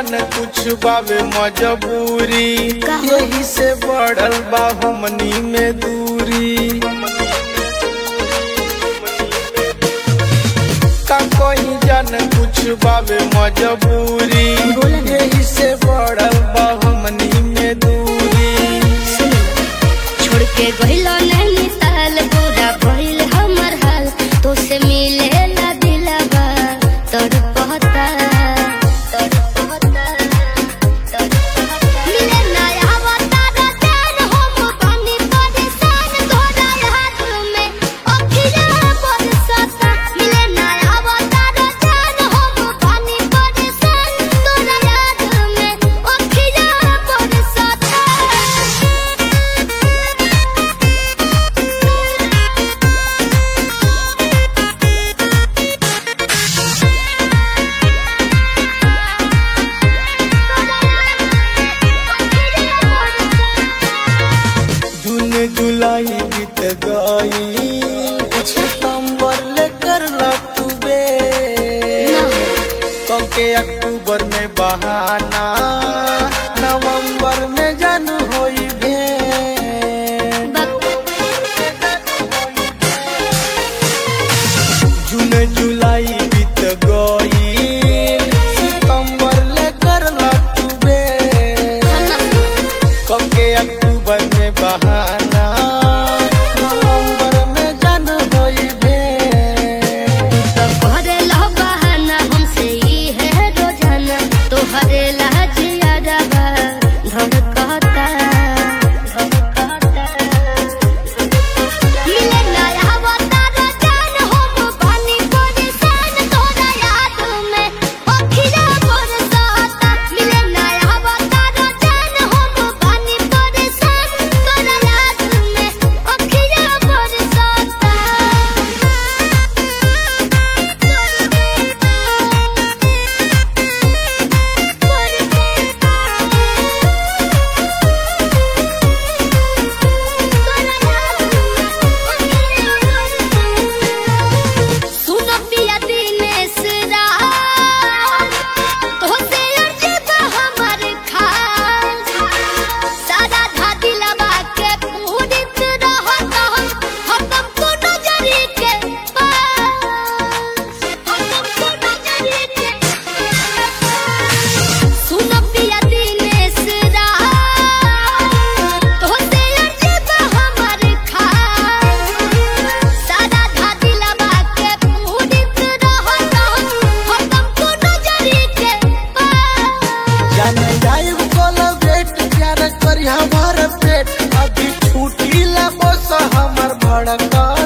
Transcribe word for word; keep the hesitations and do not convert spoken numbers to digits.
जान कुछ बावे मजबूरी, यही से बढ़ल बा हमनी में दूरी। का कोई जान कुछ बावे मजबूरी, यही से बढ़ल बा हमनी में दूरी। छोड़ के गइलो नहीं साल पूरा भइल हमर हाल, तो से मिले ला दिलवा तोर पहता तोर पहता तोर पहता मिले ना आवता रतन हम पानी परेशान तोरा हाथ में अखिया बरसता। मिले ना आवता रतन हम पानी परेशान तोरा याद में अखिया बरसता। जून जुलाई बीत गई, सितंबर लेकर लतुबे कल के अक्टूबर में बहाना, नवंबर में जन होई भेंट। जून जुलाई बीत गई, सितंबर लेकर लतुबे कल के अक्टूबर में बहाना, नवंबर में जन होई भेंट। तो करेला बहाना हमसे ही है रोजाना, तो हरेला जियादा धड़कता धड़कता। मिले ना आवता रतन हम पानी परेशान तोरा याद में अखिया बरसता। मिले ना आवता रतन हम पानी परेशान तोरा याद में अखिया बरसता। सुनो पिया दिनेश राज, तोहसे अजब हमर खाल, सारा धादी लबा के पूरित रहत हरदम को नजरी के पास, हरदम को नजरी के पास। सुनो पिया दिनेश राज, तोहसे अजब हमर खाल, सारा धादी लबा के पूरित रहत हरदम को नजरी के पास। जाने जाइब कोलगेट प्यार करी हमार पेट, अभी छूटी ला बस हमर भड़का।